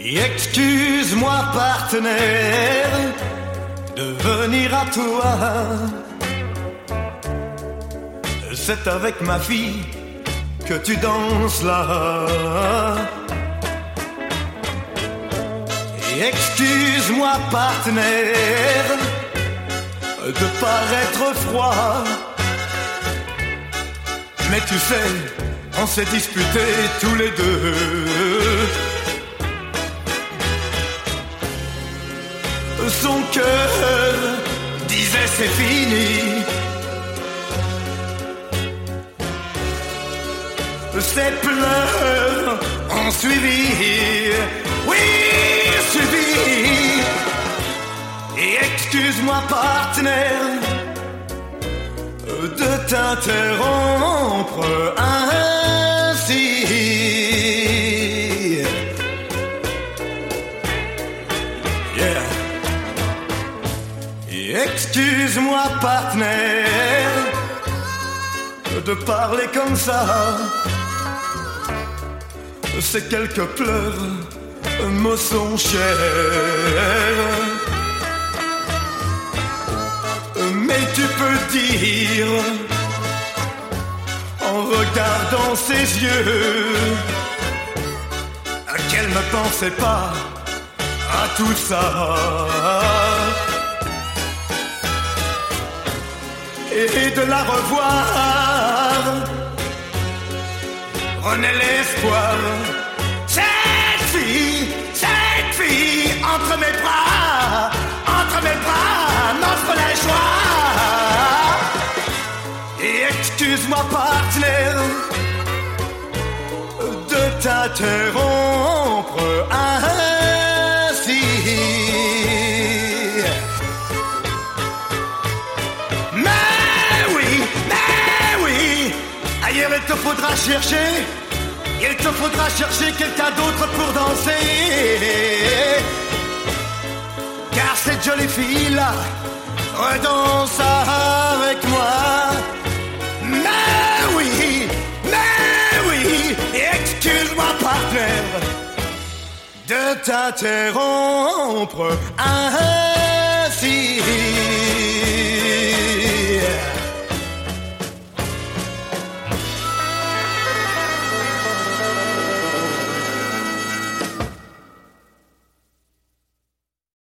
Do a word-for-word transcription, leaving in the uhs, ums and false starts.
Excuse-moi partenaire de venir à toi. C'est avec ma fille que tu danses là. Excuse-moi partenaire de paraître froid, mais tu sais, on s'est disputés tous les deux. Son cœur disait c'est fini. Ses pleurs ont suivi. Oui, suivi. Et excuse-moi partenaire de t'interrompre ainsi. Yeah. Excuse-moi partenaire de parler comme ça. Ces quelques pleurs me sont chers. Mais tu peux dire en regardant ses yeux qu'elle ne pensait pas à tout ça. Et de la revoir renaît l'espoir. Cette fille, cette fille entre mes bras, entre mes bras, m'offre la joie. Et excuse-moi partenaire de t'interrompre ainsi. Il te faudra chercher, il te faudra chercher quelqu'un d'autre pour danser. Car cette jolie fille-là redanse avec moi. Mais oui, mais oui, excuse-moi partenaire de t'interrompre ainsi.